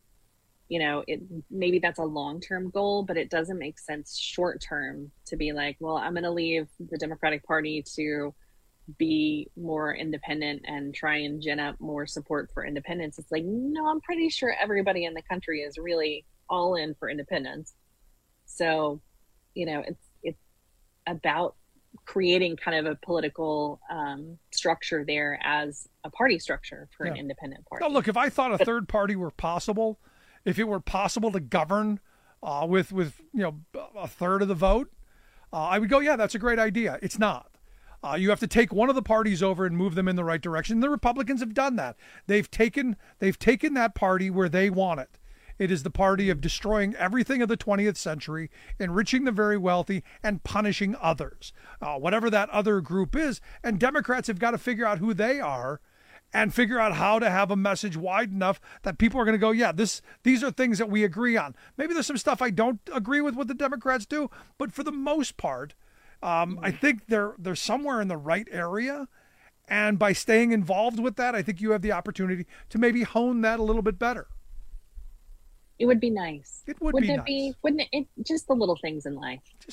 maybe that's a long-term goal, but it doesn't make sense short-term to be like, well, I'm going to leave the Democratic Party to be more independent and try and gin up more support for independence. It's like, no, I'm pretty sure everybody in the country is really all in for independence. So, it's about creating kind of a political structure there as a party structure for an independent party. Now, look, if I thought a third party were possible, if it were possible to govern with a third of the vote, I would go, yeah, that's a great idea. It's not. You have to take one of the parties over and move them in the right direction. The Republicans have done that. They've taken that party where they want it. It is the party of destroying everything of the 20th century, enriching the very wealthy, and punishing others, whatever that other group is. And Democrats have got to figure out who they are and figure out how to have a message wide enough that people are going to go, yeah, these are things that we agree on. Maybe there's some stuff I don't agree with what the Democrats do, but for the most part, I think they're somewhere in the right area. And by staying involved with that, I think you have the opportunity to maybe hone that a little bit better. It would be nice. Wouldn't it? Just the little things in life. Just,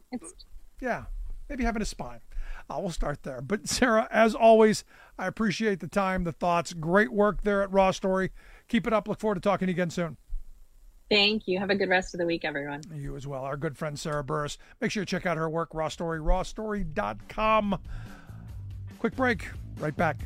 maybe having a spine. We'll start there. But Sarah, as always, I appreciate the time, the thoughts. Great work there at Raw Story. Keep it up. Look forward to talking to you again soon. Thank you. Have a good rest of the week, everyone. You as well. Our good friend Sarah Burris. Make sure you check out her work, Raw Story, rawstory.com. Quick break. Right back.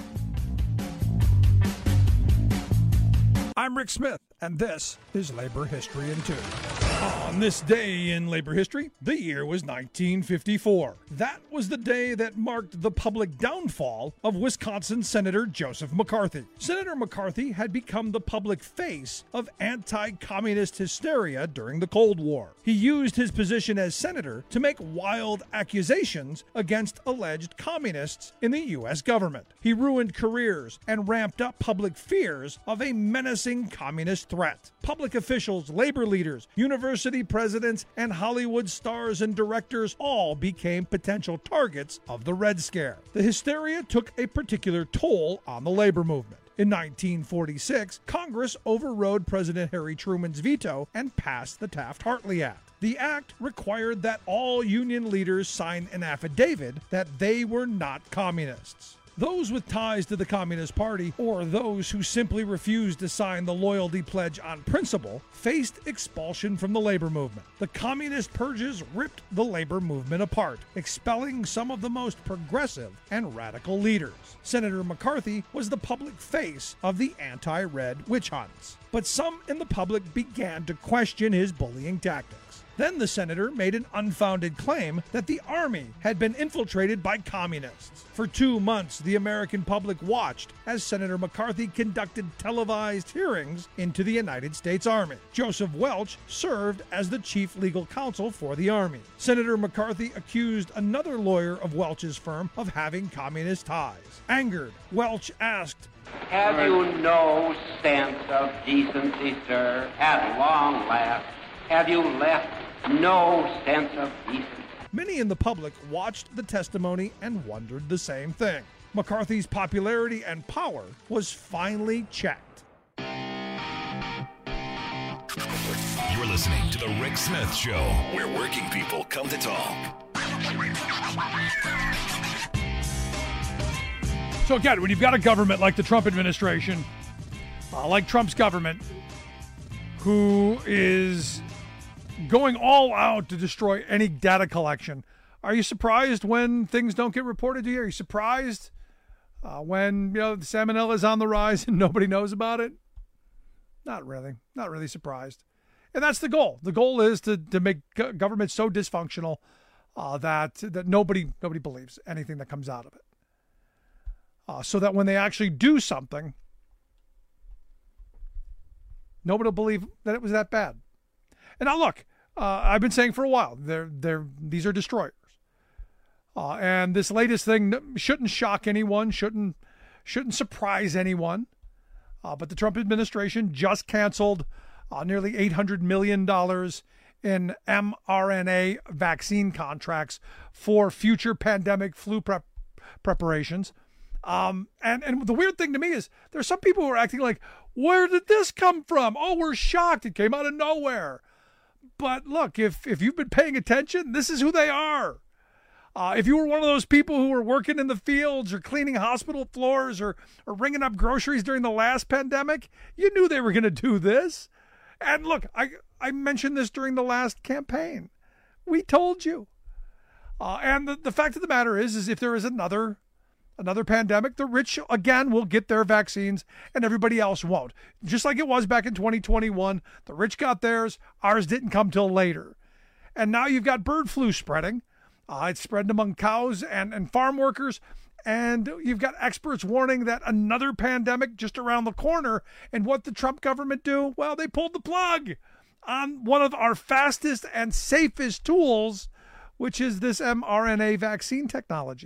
I'm Rick Smith, and this is Labor History in 2. On this day in labor history, the year was 1954. That was the day that marked the public downfall of Wisconsin Senator Joseph McCarthy. Senator McCarthy had become the public face of anti-communist hysteria during the Cold War. He used his position as senator to make wild accusations against alleged communists in the U.S. government. He ruined careers and ramped up public fears of a menacing communist threat. Public officials, labor leaders, university presidents, and Hollywood stars and directors all became potential targets of the Red Scare. The hysteria took a particular toll on the labor movement. In 1946, Congress overrode President Harry Truman's veto and passed the Taft-Hartley Act. The act required that all union leaders sign an affidavit that they were not communists. Those with ties to the Communist Party, or those who simply refused to sign the loyalty pledge on principle, faced expulsion from the labor movement. The communist purges ripped the labor movement apart, expelling some of the most progressive and radical leaders. Senator McCarthy was the public face of the anti-red witch hunts, but some in the public began to question his bullying tactics. Then the senator made an unfounded claim that the army had been infiltrated by communists. For 2 months, the American public watched as Senator McCarthy conducted televised hearings into the United States Army. Joseph Welch served as the chief legal counsel for the Army. Senator McCarthy accused another lawyer of Welch's firm of having communist ties. Angered, Welch asked, "Have you no sense of decency, sir? At long last, have you left no sense of decency?" Many in the public watched the testimony and wondered the same thing. McCarthy's popularity and power was finally checked. You're listening to The Rick Smith Show, where working people come to talk. So again, when you've got a government like the Trump administration, like Trump's government, who is going all out to destroy any data collection, are you surprised when things don't get reported to you? Are you surprised when the salmonella is on the rise and nobody knows about it? Not really. Not really surprised. And that's the goal. The goal is to make government so dysfunctional that nobody believes anything that comes out of it. So that when they actually do something, nobody will believe that it was that bad. And now look, I've been saying for a while, these are destroyers. And this latest thing shouldn't shock anyone, shouldn't surprise anyone. But the Trump administration just canceled nearly $800 million in mRNA vaccine contracts for future pandemic flu preparations. And the weird thing to me is there's some people who are acting like, where did this come from? Oh, we're shocked. It came out of nowhere. But look, if you've been paying attention, this is who they are. If you were one of those people who were working in the fields or cleaning hospital floors or ringing up groceries during the last pandemic, you knew they were going to do this. And look, I mentioned this during the last campaign. We told you. And the fact of the matter is if there is another pandemic, the rich, again, will get their vaccines and everybody else won't. Just like it was back in 2021. The rich got theirs. Ours didn't come till later. And now you've got bird flu spreading. It's spreading among cows and farm workers. And you've got experts warning that another pandemic just around the corner. And what the Trump government do? Well, they pulled the plug on one of our fastest and safest tools, which is this mRNA vaccine technology.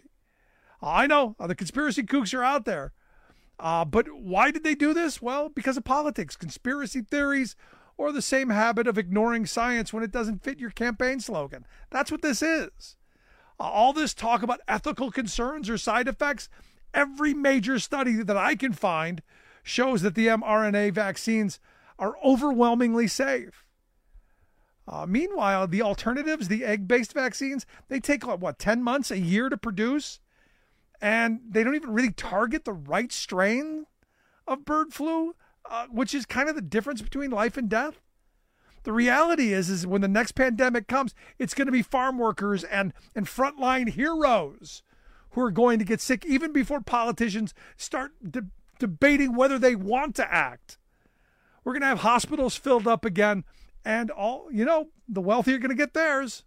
I know the conspiracy kooks are out there. But why did they do this? Well, because of politics, conspiracy theories, or the same habit of ignoring science when it doesn't fit your campaign slogan. That's what this is. All this talk about ethical concerns or side effects, every major study that I can find shows that the mRNA vaccines are overwhelmingly safe. Meanwhile, the alternatives, the egg-based vaccines, they take, 10 months, a year to produce? And they don't even really target the right strain of bird flu, which is kind of the difference between life and death. The reality is when the next pandemic comes, it's going to be farm workers and frontline heroes who are going to get sick even before politicians start debating whether they want to act. We're going to have hospitals filled up again, and the wealthy are going to get theirs.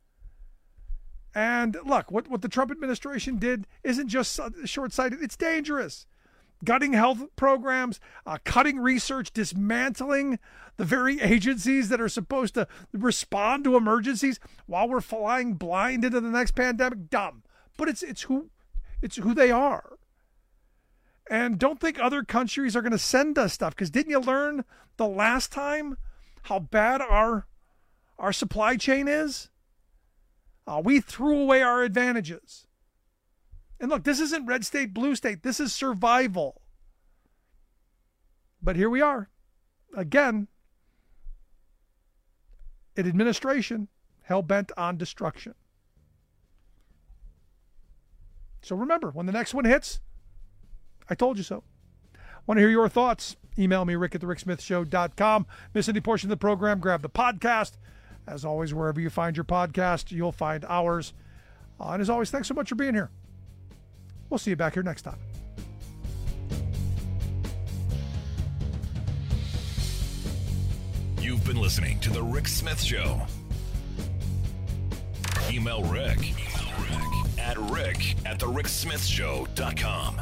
And look, what the Trump administration did isn't just short-sighted, it's dangerous. Gutting health programs, cutting research, dismantling the very agencies that are supposed to respond to emergencies while we're flying blind into the next pandemic. Dumb. But it's who they are. And don't think other countries are going to send us stuff, because didn't you learn the last time how bad our supply chain is? We threw away our advantages. And look, this isn't red state, blue state. This is survival. But here we are. Again, an administration hell-bent on destruction. So remember, when the next one hits, I told you so. Want to hear your thoughts? Email me, rick@thericksmithshow.com. Miss any portion of the program, grab the podcast. As always, wherever you find your podcast, you'll find ours. And as always, thanks so much for being here. We'll see you back here next time. You've been listening to The Rick Smith Show. Email Rick at rick@thericksmithshow.com.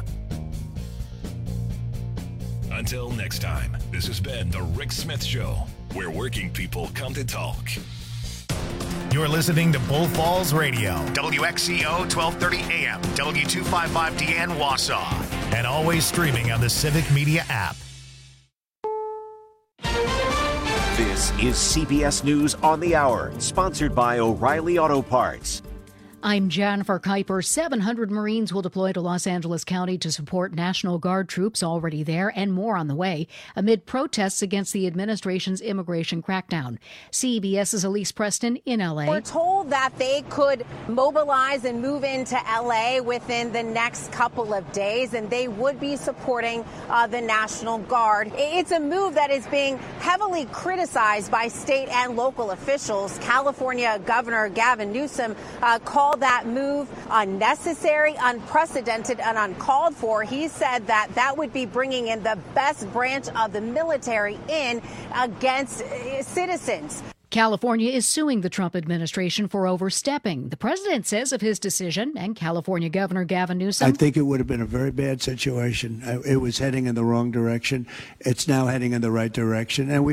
Until next time, this has been The Rick Smith Show, where working people come to talk. You're listening to Bull Falls Radio, WXCO 1230 AM, W255DN Wausau, and always streaming on the Civic Media app. This is CBS News on the Hour, sponsored by O'Reilly Auto Parts. I'm Jennifer Kuiper. 700 Marines will deploy to Los Angeles County to support National Guard troops already there and more on the way amid protests against the administration's immigration crackdown. CBS's Elise Preston in L.A. We're told that they could mobilize and move into L.A. within the next couple of days, and they would be supporting the National Guard. It's a move that is being heavily criticized by state and local officials. California Governor Gavin Newsom called that move unnecessary, unprecedented, and uncalled for. He said that that would be bringing in the best branch of the military in against citizens. California is suing the Trump administration for overstepping. The president says of his decision, and California Governor Gavin Newsom, I think it would have been a very bad situation. It was heading in the wrong direction. It's now heading in the right direction. And we